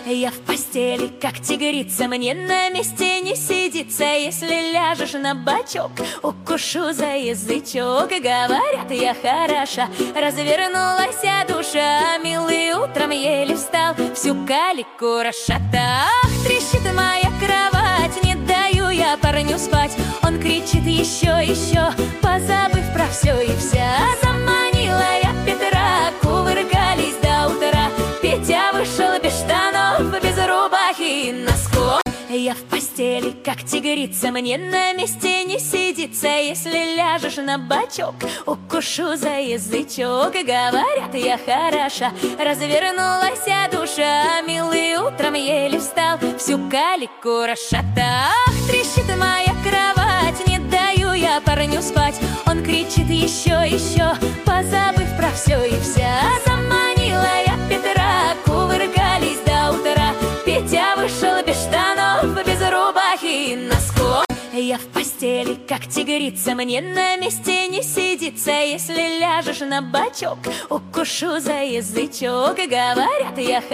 Я в постели, как тигрица, мне на месте не сидится. Если ляжешь на бочок, укушу за язычок. И говорят, я хороша, развернулась душа. Милый утром еле встал, всю калику расшатал. Ах, трещит моя кровать, не даю я парню спать. Он кричит еще, позабыв про все и вся. Заманила я Петра, кувыркались до утра. Петя вышел без штанов, без рубахи и носков. Я в постели, как тигрица, мне на месте не сидится. Если ляжешь на бочок, укушу за язычок. И говорят, я хороша, развернулась душа. Милый утром еле встал, всю калику расшатал. Ах, трещит моя кровать, не даю я парню спать. Он кричит еще, позабыв про все и вся. Заманила я Петра, кувыркались до утра. Петя вышел без штанов, без рубахи и носков. Я в постели, как тигрица, мне на месте не сидится. Если ляжешь на бочок, укушу за язычок. И говорят, я